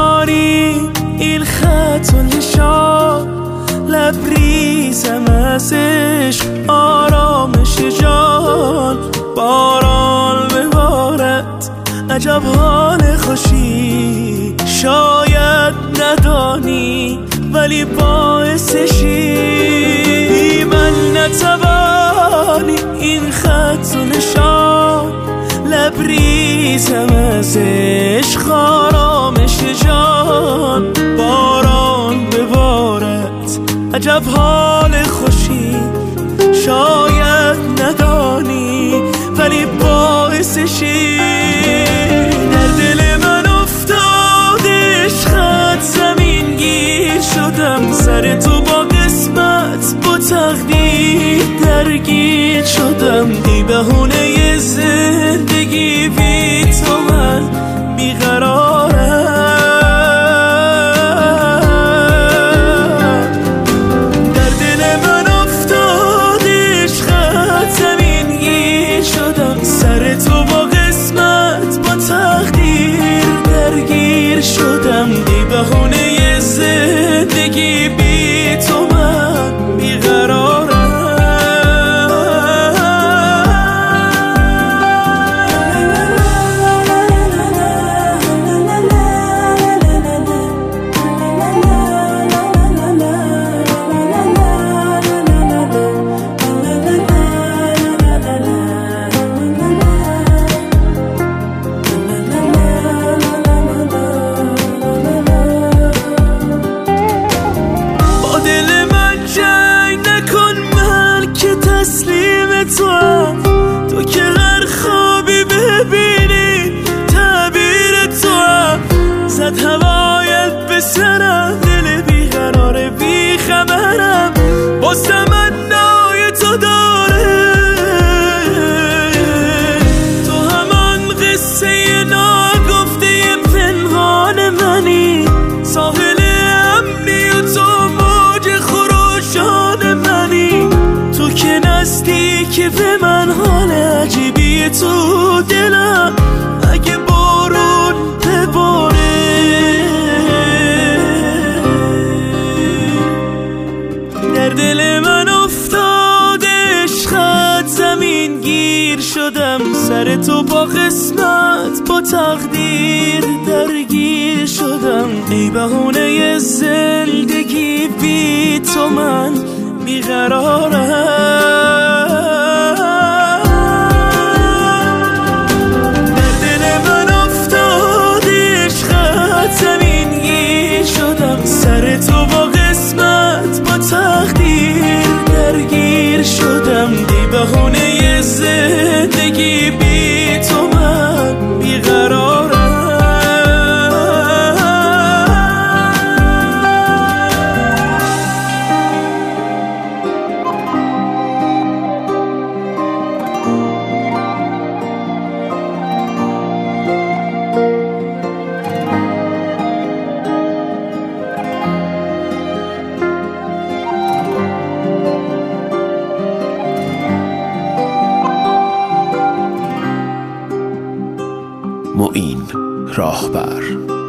ندانی این خط و نشان، لبریزم از عشق آرامش جان. باران ببارد عجب حال خوشی، شاید ندانی ولی باعثشی. من نتوانی این خط و نشان، لبریزم از عشق آرامش جان. باران ببارد عجب حال خوشی، شاید ندانی ولی باعثشی. در دل من افتاد عشقت زمین گیر شدم، سر تو با قسمت با تقدیر درگیر شدم. ای بهونه زندگی بی تو من بیقرارم. در دل من افتاد عشقت زمین گیر شدم، سر تو با قسمت با تقدیر درگیر شدم. ای بهونه زندگی بی تو من بیقرارم. تو که هر خوابی ببینی تعبیر تو هم، زد هوایت به سرم، دل بیقرار بیخبرم با تمنای تو داره. تو همان قصه ناگفته پنهان منی، ساحل امنی و تو موج خروشان منی. تو که که به من حال عجیبی تو دلم، اگه بارون بباره. در دل من افتاد عشقت زمین گیر شدم، سر تو با قسمت با تقدیر درگیر شدم. ای بهونه زندگی بی تو من بیقرارم. سر تو با قسمت با تقدیر درگیر شدم. دی بهونه زندگی بی تو من بیقرارم. معین راهبر.